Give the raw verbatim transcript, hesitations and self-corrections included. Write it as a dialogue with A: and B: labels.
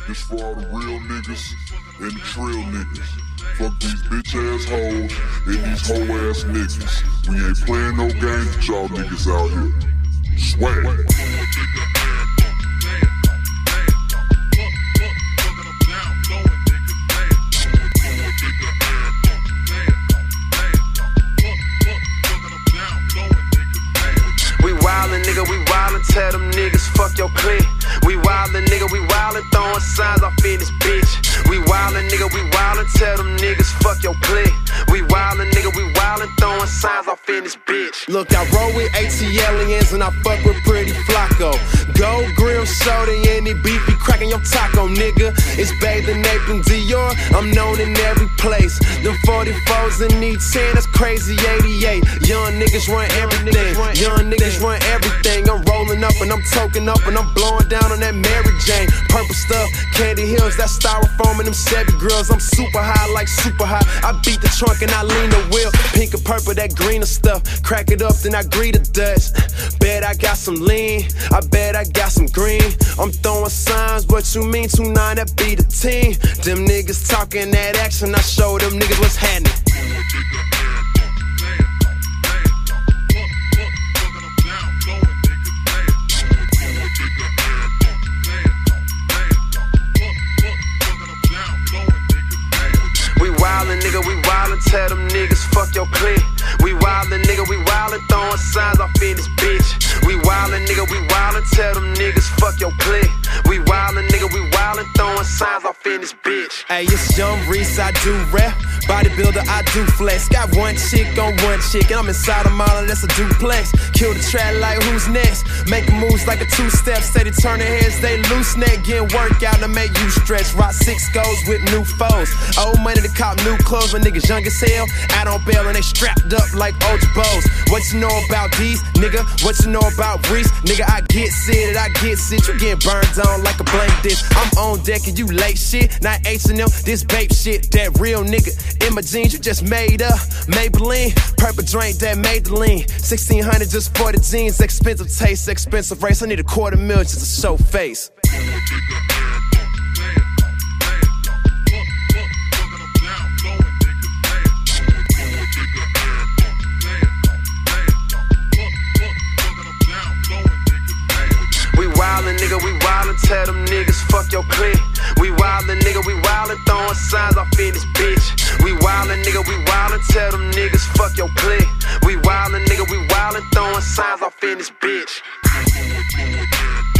A: This for all the real niggas and the trill niggas. Fuck these bitch ass hoes and these hoe ass niggas. We ain't playing no games with y'all niggas out here. Swag.
B: We wildin', nigga, we wildin', tell them niggas fuck your clique. We wildin', nigga, we wildin', throwin' signs off in this bitch. We wildin', nigga, we wildin', tell them niggas fuck your clique. We wildin', nigga, we wildin', throwin' signs off in this bitch.
C: Look, I roll with ATLians and I fuck with Pretty Flacco. Gold grill soda, any beef be cracking your taco, nigga. It's bathing ape and Dior, I'm known in every place. Them forty-fours and E ten, that's crazy eighty-eight. Young niggas run everything, young niggas run everything. I'm rolling up and I'm toking up and I'm blowing down on that Mary Jane. Purple stuff, Candy Hills, that styrofoam and them Chevy grills. I'm super high like super high. I beat the trunk and I lean the wheel. Pink and purple, that greener stuff. Crack it up, then I greet the dust. Bet I got some lean, I bet I got some green. I'm throwing signs, what you mean? two nine, that be the team. Them niggas talking that action, I show them niggas what's happening.
B: We wildin', nigga, we wildin', tell them niggas fuck your clique. We wildin', nigga, we wildin', throwin' signs off in this bitch. We wildin', nigga, we wildin', tell them niggas fuck your clique. We wildin', nigga, we wildin', throwin' signs off in this bitch.
C: Hey, it's Young Reese, I do rap. Bodybuilder, I do flex. Got one chick on one chick, and I'm inside a model, that's a duplex. Kill the track like who's next? Making moves like a two-step. Steady turning heads, they loose neck. Getting work out to make you stretch. Rock six goals with new foes. Old money to cop new clothes when niggas young as hell. Out on bail and they strapped up like O G Bows. What you know about these, nigga? What you know about Reese? Nigga, I get seated, I get sit. You getting burned on like a blank dish. I'm on deck and you late shit. Not H and M, this babe shit. That real nigga. In my jeans, you just made up. Maybelline, purple drink that made the lean. sixteen hundred just for the jeans. Expensive taste, expensive race. I need a quarter mil just to show face.
B: We wildin', nigga, we wildin', tell them niggas fuck your clique. We wildin', nigga, we wildin', throwin' signs off in this bitch. We wildin', nigga, we wildin', tell them niggas fuck your clique. We wildin', nigga, we wildin', throwin' signs off in this bitch.